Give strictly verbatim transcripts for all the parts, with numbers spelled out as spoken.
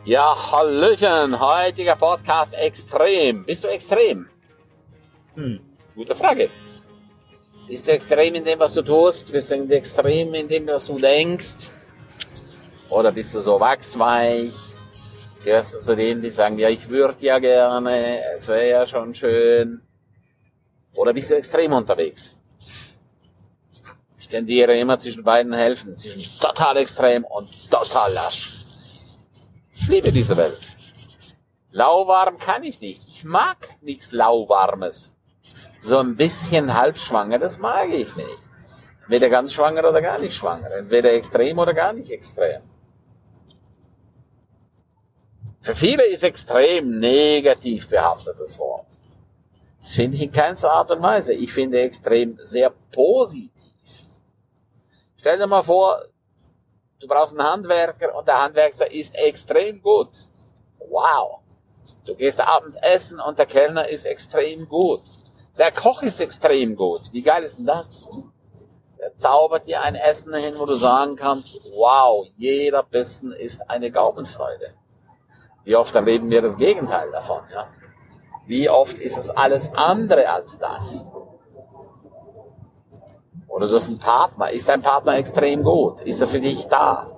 Ja, Hallöchen, heutiger Podcast extrem. Bist du extrem? Hm, gute Frage. Bist du extrem in dem, was du tust? Bist du extrem in dem, was du denkst? Oder bist du so wachsweich? Gehörst du zu denen, die sagen, ja, ich würde ja gerne, es wäre ja schon schön? Oder bist du extrem unterwegs? Ich tendiere immer zwischen beiden Hälften, zwischen total extrem und total lasch. Ich liebe diese Welt. Lauwarm kann ich nicht. Ich mag nichts Lauwarmes. So ein bisschen halbschwanger, das mag ich nicht. Entweder ganz schwanger oder gar nicht schwanger. Entweder extrem oder gar nicht extrem. Für viele ist extrem negativ behaftetes Wort. Das finde ich in keinster Art und Weise. Ich finde extrem sehr positiv. Stell dir mal vor, du brauchst einen Handwerker und der Handwerker ist extrem gut. Wow. Du gehst abends essen und der Kellner ist extrem gut. Der Koch ist extrem gut. Wie geil ist denn das? Der zaubert dir ein Essen hin, wo du sagen kannst, wow, jeder Bissen ist eine Gaumenfreude. Wie oft erleben wir das Gegenteil davon, ja? Wie oft ist es alles andere als das? Oder du hast einen Partner. Ist dein Partner extrem gut? Ist er für dich da?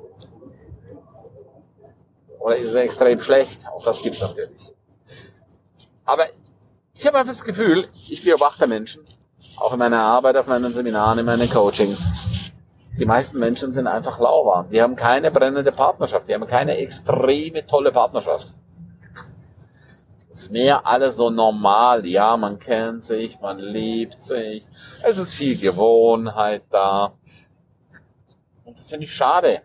Oder ist er extrem schlecht? Auch das gibt's natürlich. Aber ich habe einfach das Gefühl, ich beobachte Menschen, auch in meiner Arbeit, auf meinen Seminaren, in meinen Coachings. Die meisten Menschen sind einfach lauwarm. Die haben keine brennende Partnerschaft. Die haben keine extreme tolle Partnerschaft. Es ist mehr alles so normal. Ja, man kennt sich, man liebt sich. Es ist viel Gewohnheit da. Und das finde ich schade.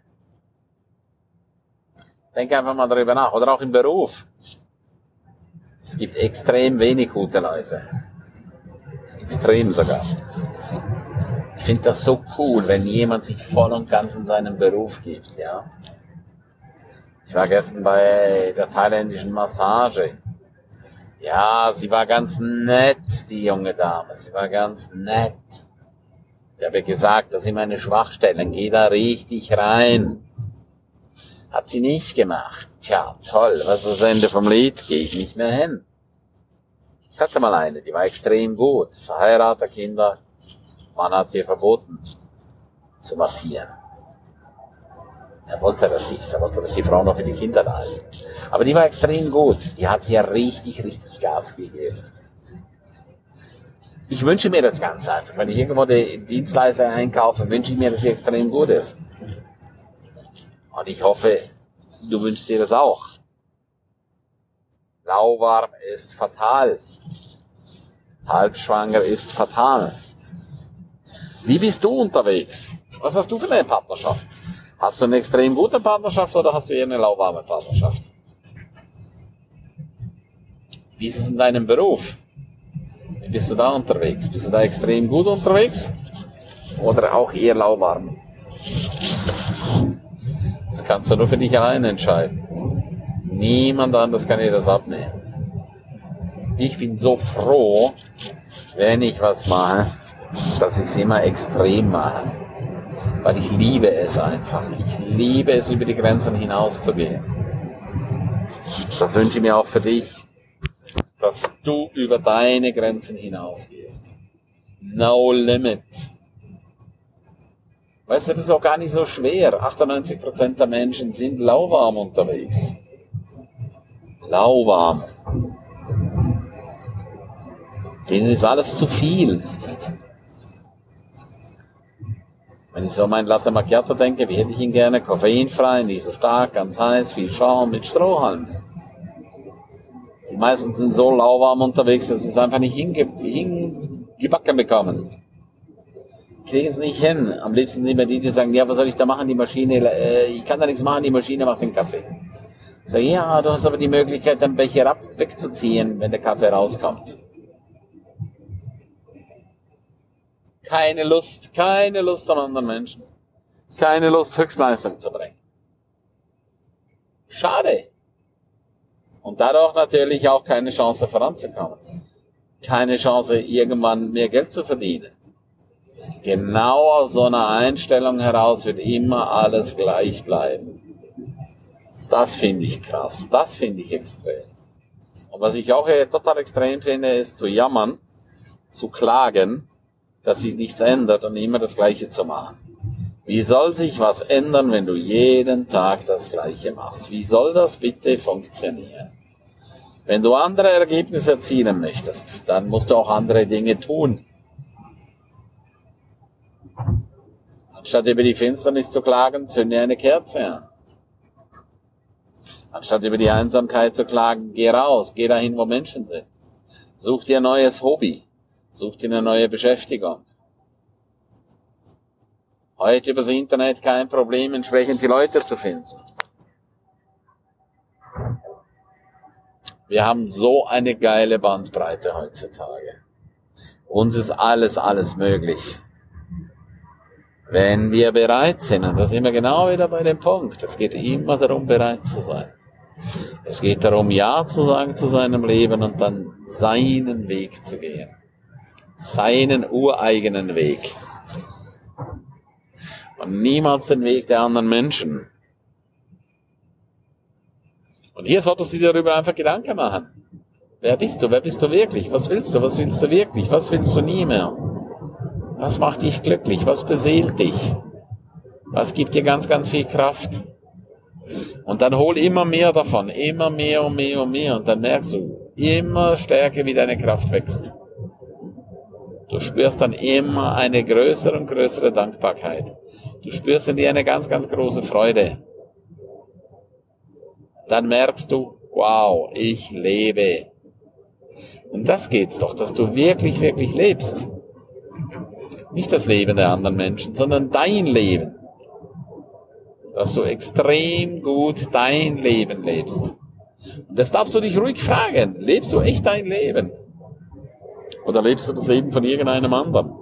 Denke einfach mal darüber nach. Oder auch im Beruf. Es gibt extrem wenig gute Leute. Extrem sogar. Ich finde das so cool, wenn jemand sich voll und ganz in seinen Beruf gibt, ja. Ich war gestern bei der thailändischen Massage. Ja, sie war ganz nett, die junge Dame. Sie war ganz nett. Ich habe gesagt, das sind meine Schwachstellen. Geh da richtig rein. Hat sie nicht gemacht. Tja, toll. Was ist das Ende vom Lied? Gehe ich nicht mehr hin. Ich hatte mal eine, die war extrem gut. Verheiratet, Kinder. Man hat ihr verboten zu massieren. Er wollte das nicht. Er wollte, dass die Frau noch für die Kinder da ist. Aber die war extrem gut. Die hat hier richtig, richtig Gas gegeben. Ich wünsche mir das ganz einfach. Wenn ich irgendwo die Dienstleister einkaufe, wünsche ich mir, dass sie extrem gut ist. Und ich hoffe, du wünschst dir das auch. Lauwarm ist fatal. Halbschwanger ist fatal. Wie bist du unterwegs? Was hast du für eine Partnerschaft? Hast du eine extrem gute Partnerschaft oder hast du eher eine lauwarme Partnerschaft? Wie ist es in deinem Beruf? Wie bist du da unterwegs? Bist du da extrem gut unterwegs? Oder auch eher lauwarm? Das kannst du nur für dich alleine entscheiden. Niemand anders kann dir das abnehmen. Ich bin so froh, wenn ich was mache, dass ich es immer extrem mache. Weil ich liebe es einfach. Ich liebe es, über die Grenzen hinauszugehen. Das wünsche ich mir auch für dich, dass du über deine Grenzen hinausgehst. No limit. Weißt du, das ist auch gar nicht so schwer. achtundneunzig Prozent der Menschen sind lauwarm unterwegs. Lauwarm. Denen ist alles zu viel. Wenn ich so an meinen Latte Macchiato denke, wie hätte ich ihn gerne? Koffeinfrei, nicht so stark, ganz heiß, viel Schaum mit Strohhalm. Die meisten sind so lauwarm unterwegs, dass sie es einfach nicht hinge- hingebacken bekommen. Kriegen es nicht hin. Am liebsten sind mir die, die sagen, ja, was soll ich da machen? Die Maschine, äh, ich kann da nichts machen, die Maschine macht den Kaffee. Ich sage, ja, du hast aber die Möglichkeit, den Becher ab wegzuziehen, wenn der Kaffee rauskommt. Keine Lust, keine Lust an anderen Menschen. Keine Lust, Höchstleistung zu bringen. Schade. Und dadurch natürlich auch keine Chance voranzukommen. Keine Chance, irgendwann mehr Geld zu verdienen. Genau aus so einer Einstellung heraus wird immer alles gleich bleiben. das finde ich krass. Das finde ich extrem. Und was ich auch äh, total extrem finde, ist zu jammern, zu klagen, dass sich nichts ändert und immer das Gleiche zu machen. Wie soll sich was ändern, wenn du jeden Tag das Gleiche machst? Wie soll das bitte funktionieren? Wenn du andere Ergebnisse erzielen möchtest, dann musst du auch andere Dinge tun. Anstatt über die Finsternis zu klagen, zünde eine Kerze an. Anstatt über die Einsamkeit zu klagen, geh raus, geh dahin, wo Menschen sind. Such dir ein neues Hobby, such dir eine neue Beschäftigung. Heute übers Internet kein Problem, entsprechend die Leute zu finden. Wir haben so eine geile Bandbreite heutzutage. Uns ist alles, alles möglich. Wenn wir bereit sind, und da sind wir genau wieder bei dem Punkt, es geht immer darum, bereit zu sein. Es geht darum, Ja zu sagen zu seinem Leben und dann seinen Weg zu gehen. Seinen ureigenen Weg. Und niemals den Weg der anderen Menschen. Und hier solltest du dir darüber einfach Gedanken machen. Wer bist du? Wer bist du wirklich? Was willst du? Was willst du wirklich? Was willst du nie mehr? Was macht dich glücklich? Was beseelt dich? Was gibt dir ganz, ganz viel Kraft? Und dann hol immer mehr davon. Immer mehr und mehr und mehr. Und dann merkst du immer stärker, wie deine Kraft wächst. Du spürst dann immer eine größere und größere Dankbarkeit. Du spürst in dir eine ganz, ganz große Freude. Dann merkst du, wow, ich lebe. Um das geht's doch, dass du wirklich, wirklich lebst. Nicht das Leben der anderen Menschen, sondern dein Leben. Dass du extrem gut dein Leben lebst. Und das darfst du dich ruhig fragen. Lebst du echt dein Leben? Oder lebst du das Leben von irgendeinem anderen?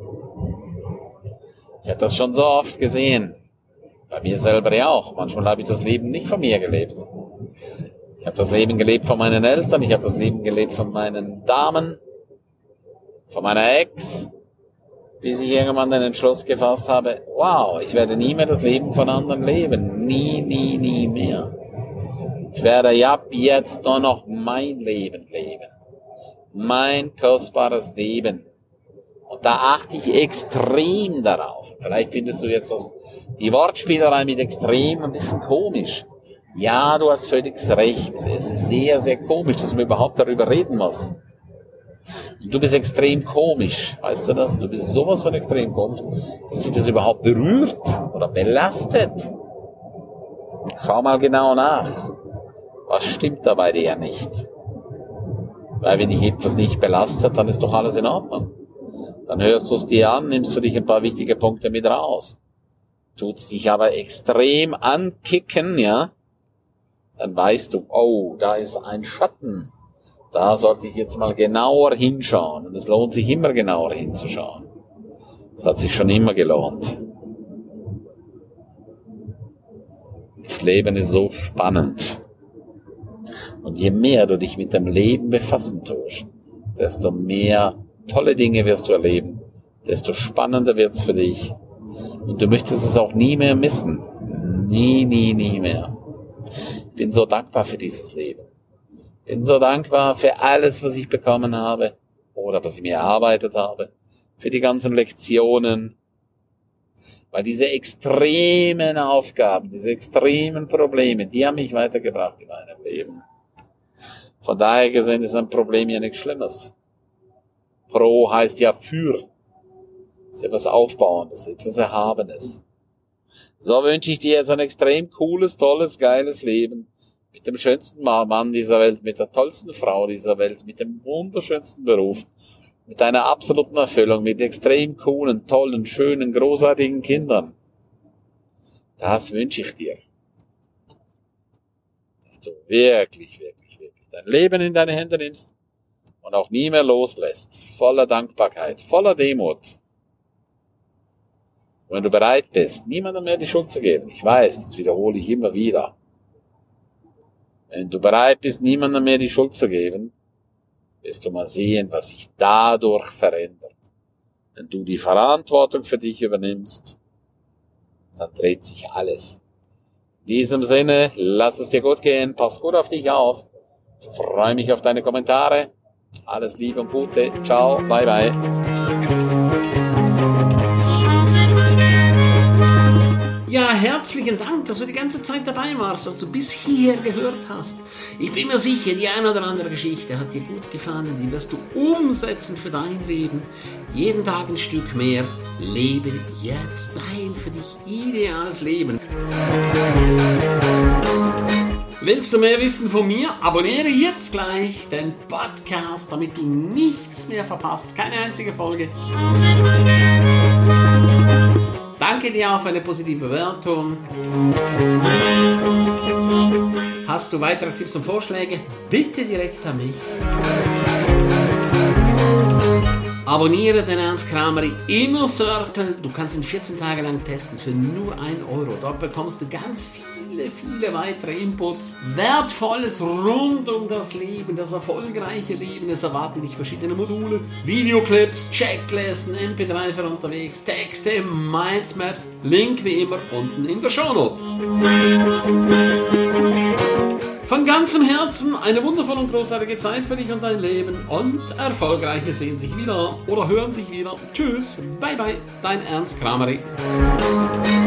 Ich habe das schon so oft gesehen. Bei mir selber ja auch. Manchmal habe ich das Leben nicht von mir gelebt. Ich habe das Leben gelebt von meinen Eltern. Ich habe das Leben gelebt von meinen Damen. Von meiner Ex. Bis ich irgendwann den Entschluss gefasst habe, wow, ich werde nie mehr das Leben von anderen leben. Nie, nie, nie mehr. Ich werde ja jetzt nur noch mein Leben leben. Mein kostbares Leben. Und da achte ich extrem darauf. Vielleicht findest du jetzt das, die Wortspielerei mit extrem ein bisschen komisch. Ja, du hast völlig recht. Es ist sehr, sehr komisch, dass man überhaupt darüber reden muss. Und du bist extrem komisch. Weißt du das? Du bist sowas von extrem komisch, dass dich das überhaupt berührt oder belastet. Schau mal genau nach. Was stimmt da bei dir nicht? Weil wenn dich etwas nicht belastet, dann ist doch alles in Ordnung. Dann hörst du es dir an, nimmst du dich ein paar wichtige Punkte mit raus. Tut's dich aber extrem ankicken, ja, dann weißt du, oh, da ist ein Schatten. Da sollte ich jetzt mal genauer hinschauen. Und es lohnt sich immer genauer hinzuschauen. Das hat sich schon immer gelohnt. Das Leben ist so spannend. Und je mehr du dich mit dem Leben befassen tust, desto mehr tolle Dinge wirst du erleben, desto spannender wird's für dich. Und du möchtest es auch nie mehr missen. Nie, nie, nie mehr. Ich bin so dankbar für dieses Leben. Ich bin so dankbar für alles, was ich bekommen habe oder was ich mir erarbeitet habe, für die ganzen Lektionen. Weil diese extremen Aufgaben, diese extremen Probleme, die haben mich weitergebracht in meinem Leben. Von daher gesehen ist ein Problem ja nichts Schlimmes. Pro heißt ja für. Das ist etwas Aufbauendes, etwas Erhabenes. So wünsche ich dir jetzt ein extrem cooles, tolles, geiles Leben. Mit dem schönsten Mann dieser Welt, mit der tollsten Frau dieser Welt, mit dem wunderschönsten Beruf, mit einer absoluten Erfüllung, mit extrem coolen, tollen, schönen, großartigen Kindern. Das wünsche ich dir. Dass du wirklich, wirklich, wirklich dein Leben in deine Hände nimmst und auch nie mehr loslässt. Voller Dankbarkeit, voller Demut. Und wenn du bereit bist, niemandem mehr die Schuld zu geben, ich weiß, das wiederhole ich immer wieder. Wenn du bereit bist, niemandem mehr die Schuld zu geben, wirst du mal sehen, was sich dadurch verändert. Wenn du die Verantwortung für dich übernimmst, dann dreht sich alles. In diesem Sinne, lass es dir gut gehen, pass gut auf dich auf. Ich freue mich auf deine Kommentare. Alles Liebe und Gute. Ciao, bye bye. Ja, herzlichen Dank, dass du die ganze Zeit dabei warst, dass du bis hierher gehört hast. Ich bin mir sicher, die eine oder andere Geschichte hat dir gut gefallen, die wirst du umsetzen für dein Leben. Jeden Tag ein Stück mehr. Lebe jetzt dein für dich ideales Leben. Willst du mehr wissen von mir? Abonniere jetzt gleich den Podcast, damit du nichts mehr verpasst. Keine einzige Folge. Danke dir auch für eine positive Bewertung. Hast du weitere Tipps und Vorschläge? Bitte direkt an mich. Abonniere den Ernst Krameri Inner Circle. Du kannst ihn vierzehn Tage lang testen für nur ein Euro. Dort bekommst du ganz viele, viele weitere Inputs. Wertvolles rund um das Leben, das erfolgreiche Leben. Es erwarten dich verschiedene Module, Videoclips, Checklisten, M P drei für unterwegs, Texte, Mindmaps. Link wie immer unten in der Shownote. Von ganzem Herzen eine wundervolle und großartige Zeit für dich und dein Leben und Erfolgreiche sehen sich wieder oder hören sich wieder. Tschüss, bye bye, dein Ernst Krameri.